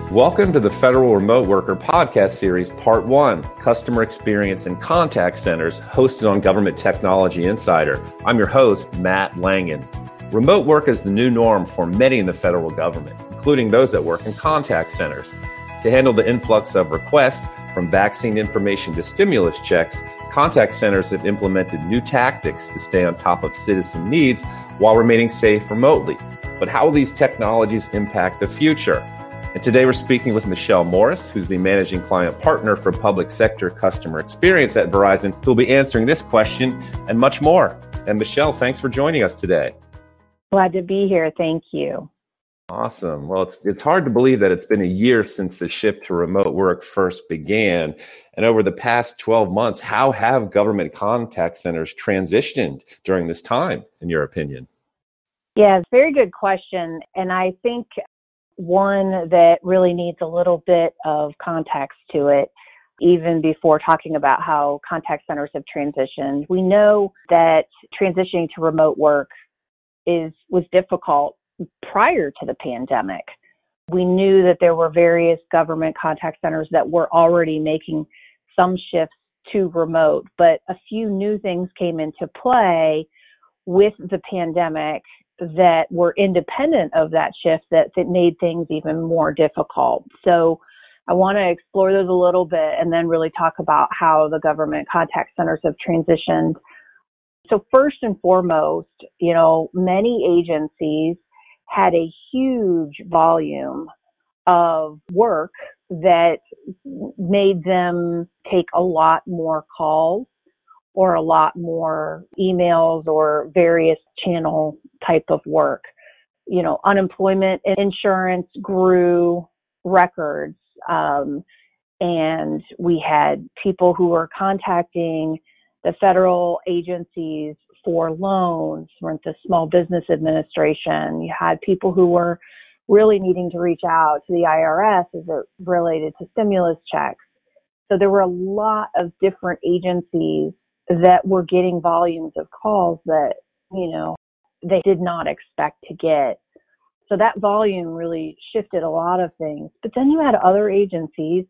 Welcome to the Federal Remote Worker Podcast Series, Part 1, Customer Experience and Contact Centers, hosted on Government Technology Insider. I'm your host, Matt Langen. Remote work is the new norm for many in the federal government, including those that work in contact centers. To handle the influx of requests, from vaccine information to stimulus checks, contact centers have implemented new tactics to stay on top of citizen needs while remaining safe remotely. But how will these technologies impact the future? And today we're speaking with Michelle Morris, who's the Managing Client Partner for Public Sector Customer Experience at Verizon, who'll be answering this question and much more. And Michelle, thanks for joining us today. Glad to be here. Thank you. Awesome. Well, it's hard to believe that it's been a year since the shift to remote work first began. And over the past 12 months, how have government contact centers transitioned during this time, in your opinion? Yeah, it's a very good question. And I think one that really needs a little bit of context to it, even before talking about how contact centers have transitioned. We know that transitioning to remote work was difficult prior to the pandemic. We knew that there were various government contact centers that were already making some shifts to remote, but a few new things came into play with the pandemic that were independent of that shift that made things even more difficult. So I want to explore those a little bit and then really talk about how the government contact centers have transitioned. So first and foremost, many agencies had a huge volume of work that made them take a lot more calls or a lot more emails or various channel type of work. Unemployment insurance grew records, and we had people who were contacting the federal agencies for loans, for instance, Small Business Administration. You had people who were really needing to reach out to the IRS as it related to stimulus checks. So there were a lot of different agencies that were getting volumes of calls that, they did not expect to get. So that volume really shifted a lot of things. But then you had other agencies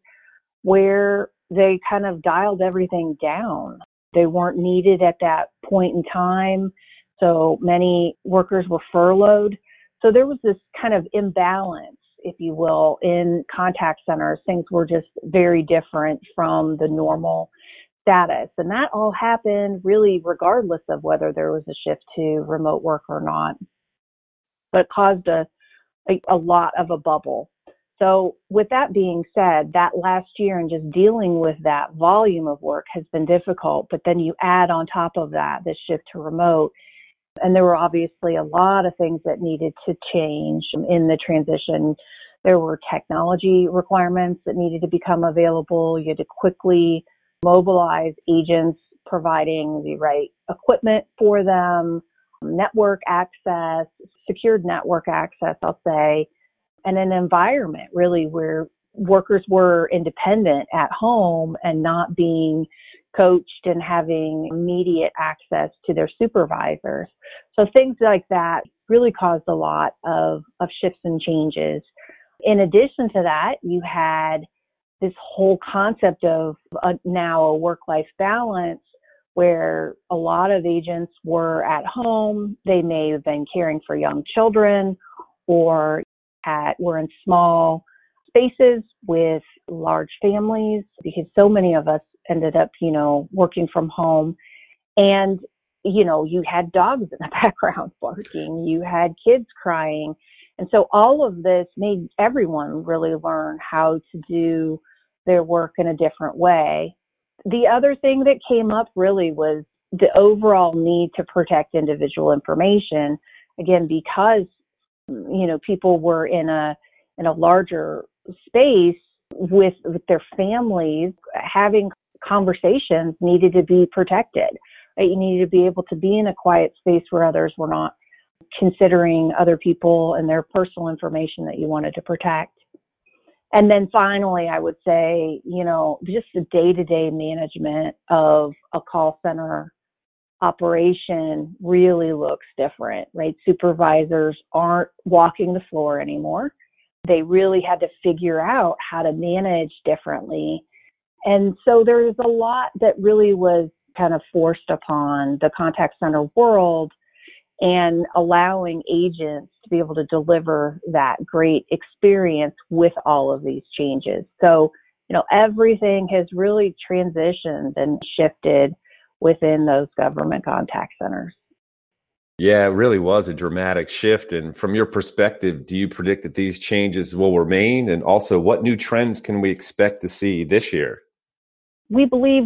where they kind of dialed everything down. They weren't needed at that point in time. So many workers were furloughed. So there was this kind of imbalance, if you will, in contact centers. Things were just very different from the normal status. And that all happened really regardless of whether there was a shift to remote work or not. But it caused a lot of a bubble. So with that being said, that last year and just dealing with that volume of work has been difficult. But then you add on top of that the shift to remote. And there were obviously a lot of things that needed to change in the transition. There were technology requirements that needed to become available. You had to quickly mobilize agents providing the right equipment for them, network access, secured network access, I'll say, and an environment really where workers were independent at home and not being coached and having immediate access to their supervisors. So things like that really caused a lot of shifts and changes. In addition to that, you had this whole concept of now a work-life balance where a lot of agents were at home. They may have been caring for young children or were in small spaces with large families because so many of us ended up, working from home. And, you had dogs in the background barking, you had kids crying. And so all of this made everyone really learn how to do their work in a different way. The other thing that came up really was the overall need to protect individual information. Again, because, people were in a larger space with their families, having conversations needed to be protected. Right? You needed to be able to be in a quiet space where others were not considering other people and their personal information that you wanted to protect. And then finally, I would say, just the day-to-day management of a call center operation really looks different, right? Supervisors aren't walking the floor anymore. they really had to figure out how to manage differently. And so there's a lot that really was kind of forced upon the contact center world and allowing agents to be able to deliver that great experience with all of these changes. So, everything has really transitioned and shifted within those government contact centers. Yeah, it really was a dramatic shift. And from your perspective, do you predict that these changes will remain? And also, what new trends can we expect to see this year? We believe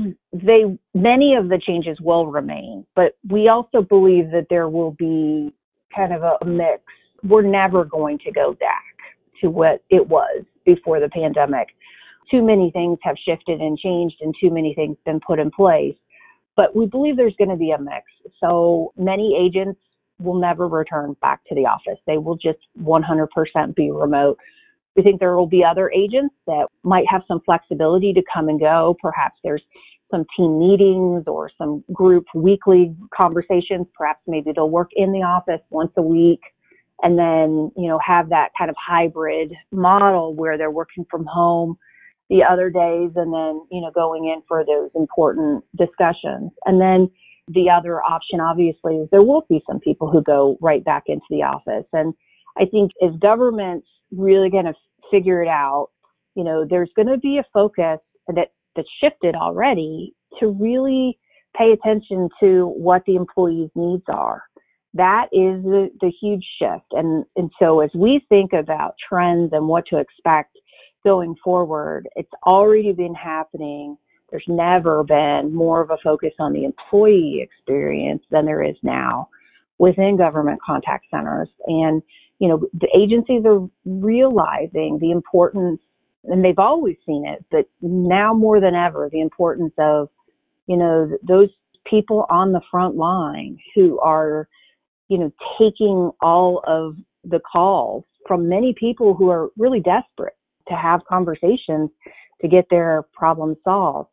many of the changes will remain, but we also believe that there will be kind of a mix. We're never going to go back to what it was before the pandemic. Too many things have shifted and changed, and too many things been put in place. But we believe there's going to be a mix. So many agents will never return back to the office. They will just 100% be remote. We think there will be other agents that might have some flexibility to come and go. Perhaps there's some team meetings or some group weekly conversations. Perhaps maybe they'll work in the office once a week and then, have that kind of hybrid model where they're working from home the other days and then, going in for those important discussions. And then the other option, obviously, is there will be some people who go right back into the office. And I think as government's really going to figure it out, there's going to be a focus that's shifted already to really pay attention to what the employees' needs are. That is the huge shift. And so as we think about trends and what to expect going forward, it's already been happening. There's never been more of a focus on the employee experience than there is now within government contact centers. And, the agencies are realizing the importance, and they've always seen it, but now more than ever, the importance of, those people on the front line who are, taking all of the calls from many people who are really desperate to have conversations to get their problem solved.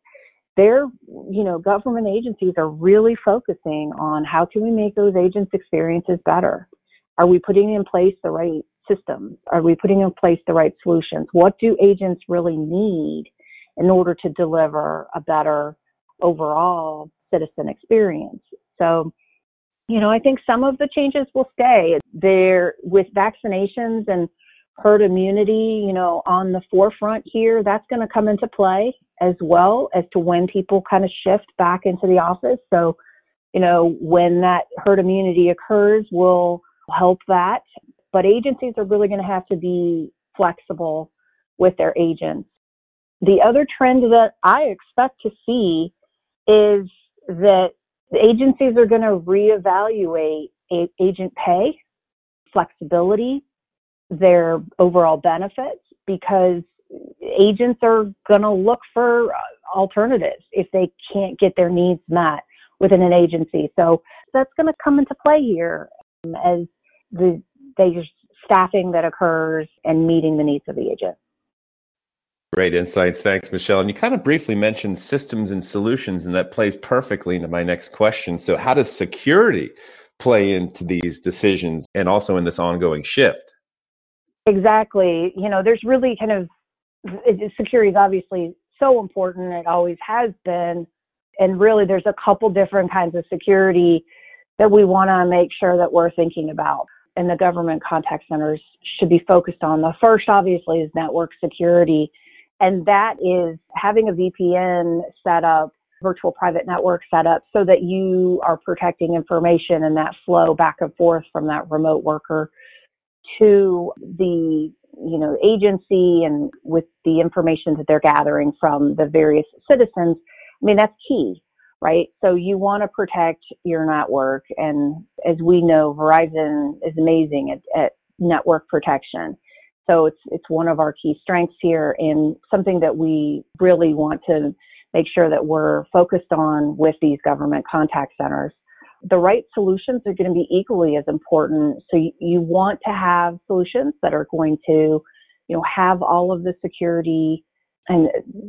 Government agencies are really focusing on how can we make those agents' experiences better? Are we putting in place the right systems? Are we putting in place the right solutions? What do agents really need in order to deliver a better overall citizen experience? So, I think some of the changes will stay. There, with vaccinations and herd immunity, on the forefront here, that's going to come into play as well as to when people kind of shift back into the office. So, when that herd immunity occurs, we'll help that. But agencies are really going to have to be flexible with their agents. The other trend that I expect to see is that the agencies are going to reevaluate agent pay, flexibility, their overall benefits, because agents are going to look for alternatives if they can't get their needs met within an agency. So that's going to come into play here as there's staffing that occurs and meeting the needs of the agent. Great insights. Thanks, Michelle. And you kind of briefly mentioned systems and solutions, and that plays perfectly into my next question. So how does security play into these decisions and also in this ongoing shift? Exactly. There's really security is obviously so important. It always has been. And really, there's a couple different kinds of security that we want to make sure that we're thinking about. And the government contact centers should be focused on. The first, obviously, is network security. And that is having a VPN set up, virtual private network set up, so that you are protecting information and that flow back and forth from that remote worker to the agency and with the information that they're gathering from the various citizens. I mean, that's key, right? So you want to protect your network. And as we know, Verizon is amazing at network protection. So it's one of our key strengths here and something that we really want to make sure that we're focused on with these government contact centers. The right solutions are going to be equally as important. So you want to have solutions that are going to, have all of the security and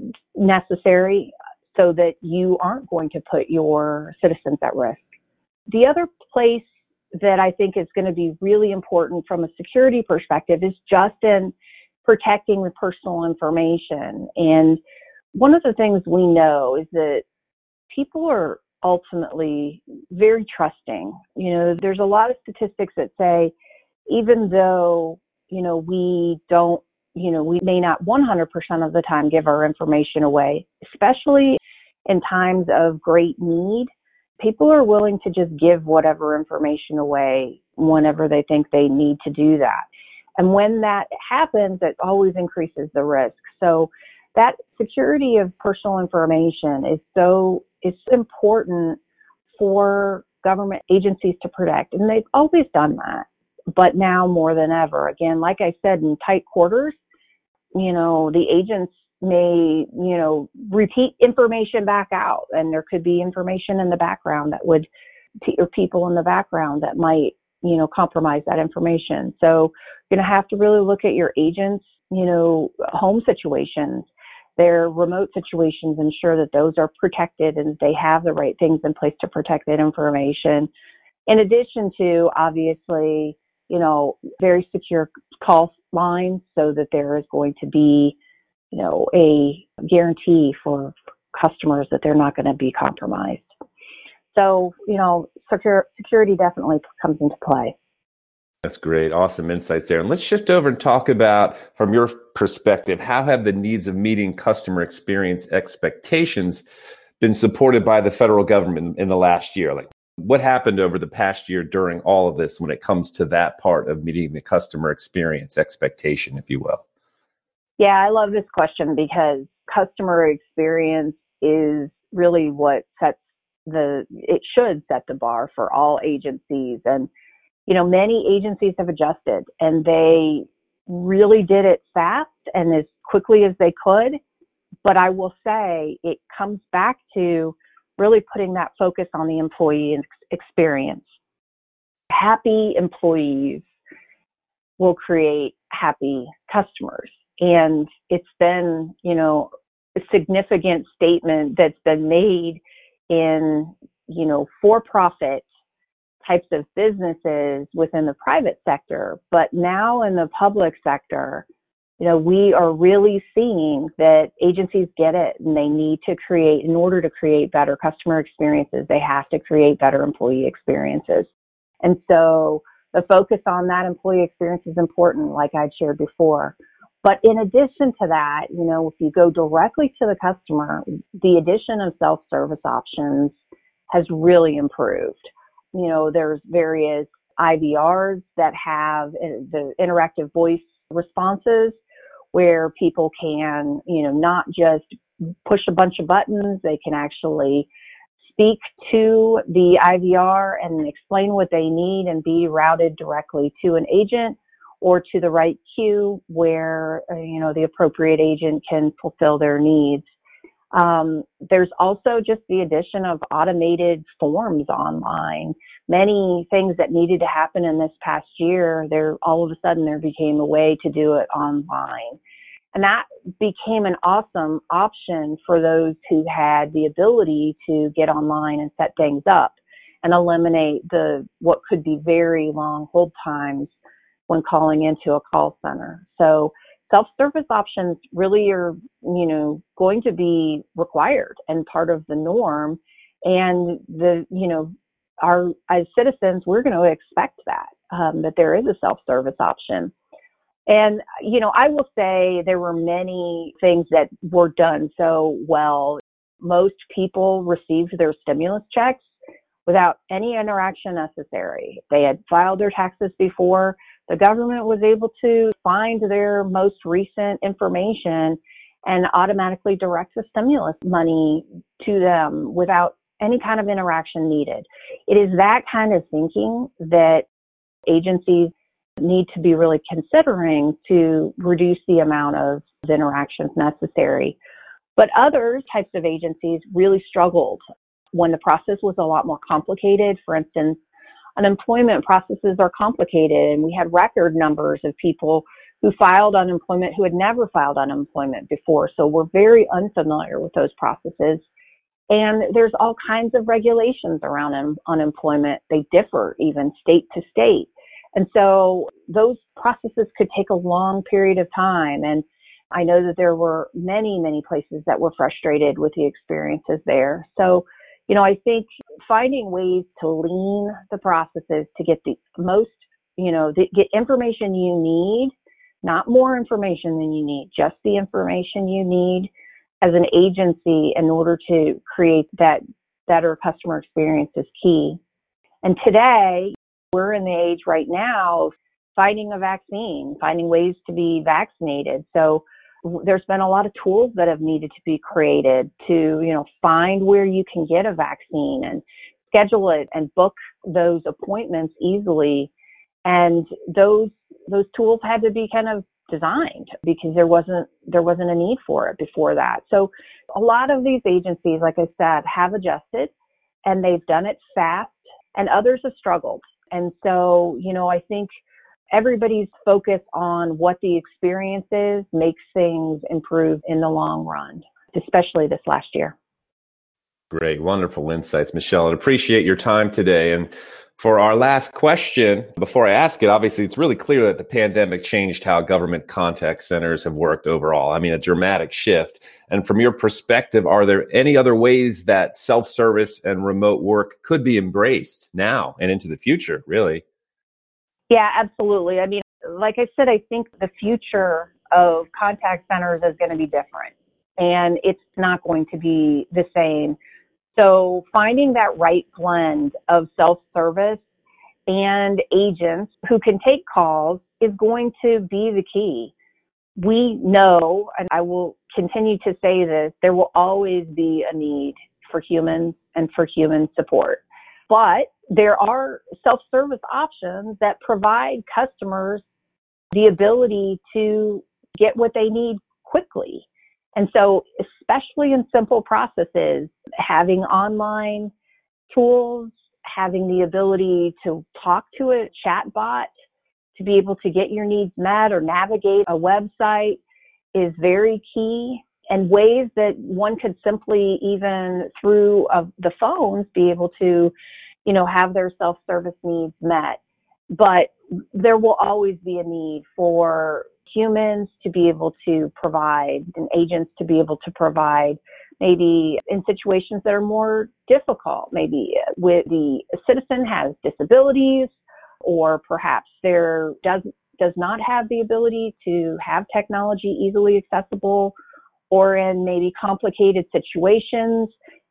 necessary so that you aren't going to put your citizens at risk. The other place that I think is going to be really important from a security perspective is just in protecting the personal information. And one of the things we know is that people are ultimately very trusting. There's a lot of statistics that say, even though, we don't, we may not 100% of the time give our information away, especially in times of great need, people are willing to just give whatever information away whenever they think they need to do that. And when that happens, it always increases the risk. So that security of personal information is important for government agencies to protect. And they've always done that, but now more than ever. Again, like I said, in tight quarters, the agents may, repeat information back out, and there could be information in the background that would, or people in the background that might, compromise that information. So you're going to have to really look at your agents, home situations, their remote situations, ensure that those are protected and they have the right things in place to protect that information. In addition to, obviously, very secure call lines, so that there is going to be, a guarantee for customers that they're not going to be compromised. So, security definitely comes into play. That's great. Awesome insights there. And let's shift over and talk about, from your perspective, how have the needs of meeting customer experience expectations been supported by the federal government in the last year? Like, what happened over the past year during all of this when it comes to that part of meeting the customer experience expectation, if you will? Yeah, I love this question because customer experience is really what it should set the bar for all agencies. And, many agencies have adjusted, and they really did it fast and as quickly as they could. But I will say it comes back to really putting that focus on the employee experience. Happy employees will create happy customers. And it's been, a significant statement that's been made in, for-profit types of businesses within the private sector. But now in the public sector, we are really seeing that agencies get it, and they need to create, in order to create better customer experiences, they have to create better employee experiences. And so the focus on that employee experience is important, like I'd shared before. But in addition to that, if you go directly to the customer, the addition of self-service options has really improved. There's various IVRs that have the interactive voice responses where people can, not just push a bunch of buttons, they can actually speak to the IVR and explain what they need and be routed directly to an agent or to the right queue where, the appropriate agent can fulfill their needs. There's also just the addition of automated forms online. Many things that needed to happen in this past year, all of a sudden there became a way to do it online. And that became an awesome option for those who had the ability to get online and set things up and eliminate what could be very long hold times when calling into a call center. So self-service options really are, going to be required and part of the norm. And as citizens, we're going to expect that there is a self-service option. And, I will say there were many things that were done so well. Most people received their stimulus checks without any interaction necessary. They had filed their taxes before. The government was able to find their most recent information and automatically direct the stimulus money to them without any kind of interaction needed. It is that kind of thinking that agencies need to be really considering to reduce the amount of interactions necessary. But other types of agencies really struggled when the process was a lot more complicated. For instance, unemployment processes are complicated, and we had record numbers of people who filed unemployment who had never filed unemployment before. So we're very unfamiliar with those processes. And there's all kinds of regulations around unemployment. They differ even state to state. And so those processes could take a long period of time. And I know that there were many, many places that were frustrated with the experiences there. So, I think finding ways to lean the processes to get the most, get information you need, not more information than you need, just the information you need as an agency in order to create that better customer experience is key. And today, we're in the age right now of finding a vaccine, finding ways to be vaccinated. So there's been a lot of tools that have needed to be created to, find where you can get a vaccine and schedule it and book those appointments easily. And those tools had to be kind of designed because there wasn't a need for it before that. So a lot of these agencies, like I said, have adjusted and they've done it fast, and others have struggled. And so, I think everybody's focus on what the experience is makes things improve in the long run, especially this last year. Great, wonderful insights, Michelle. I appreciate your time today. And for our last question, before I ask it, obviously it's really clear that the pandemic changed how government contact centers have worked overall. I mean, a dramatic shift. And from your perspective, are there any other ways that self-service and remote work could be embraced now and into the future, really? Yeah, absolutely. I mean, like I said, I think the future of contact centers is going to be different, and it's not going to be the same. So finding that right blend of self-service and agents who can take calls is going to be the key. We know, and I will continue to say this, there will always be a need for humans and for human support. But there are self-service options that provide customers the ability to get what they need quickly. And so, especially in simple processes, having online tools, having the ability to talk to a chat bot to be able to get your needs met or navigate a website is very key. And ways that one could simply, even through the phones, be able to have their self-service needs met. But there will always be a need for humans to be able to provide and agents to be able to provide, maybe in situations that are more difficult, maybe with the citizen has disabilities, or perhaps there does not have the ability to have technology easily accessible, or in maybe complicated situations.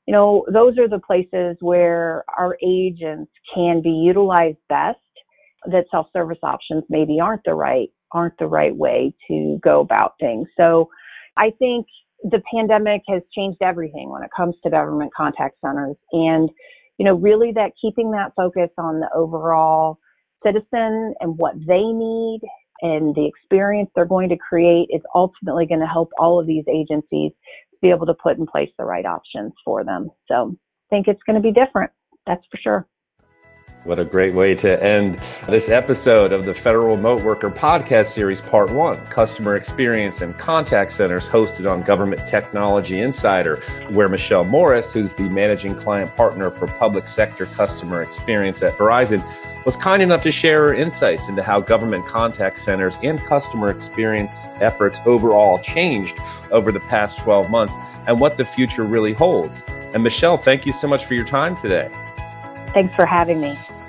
Those are the places where our agents can be utilized best, that self-service options maybe aren't the right way to go about things. So I think the pandemic has changed everything when it comes to government contact centers. And, really that keeping that focus on the overall citizen and what they need and the experience they're going to create is ultimately going to help all of these agencies be able to put in place the right options for them. So I think it's going to be different. That's for sure. What a great way to end this episode of the Federal Remote Worker Podcast Series, Part 1, Customer Experience and Contact Centers, hosted on Government Technology Insider, where Michelle Morris, who's the Managing Client Partner for Public Sector Customer Experience at Verizon, was kind enough to share her insights into how government contact centers and customer experience efforts overall changed over the past 12 months and what the future really holds. And Michelle, thank you so much for your time today. Thanks for having me.